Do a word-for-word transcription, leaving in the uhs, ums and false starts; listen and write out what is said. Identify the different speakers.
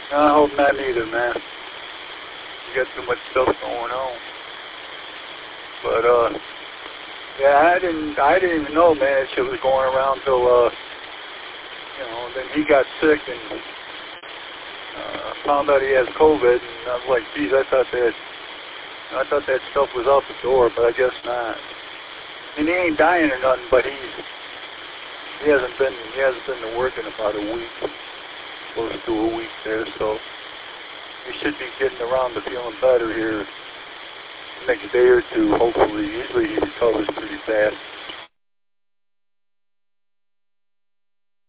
Speaker 1: I hope not either, man. You got too much stuff going on. But, uh, yeah, I didn't, I didn't even know, man, that shit was going around till, uh, you know, then he got sick and uh, found out he has COVID, and I was like, geez, I thought that, I thought that stuff was out the door, but I guess not. And he ain't dying or nothing, but he's, he hasn't been, he hasn't been to work in about a week, close to a week there, so he should be getting around to feeling better here the next day or two, hopefully. Usually he recovers pretty fast.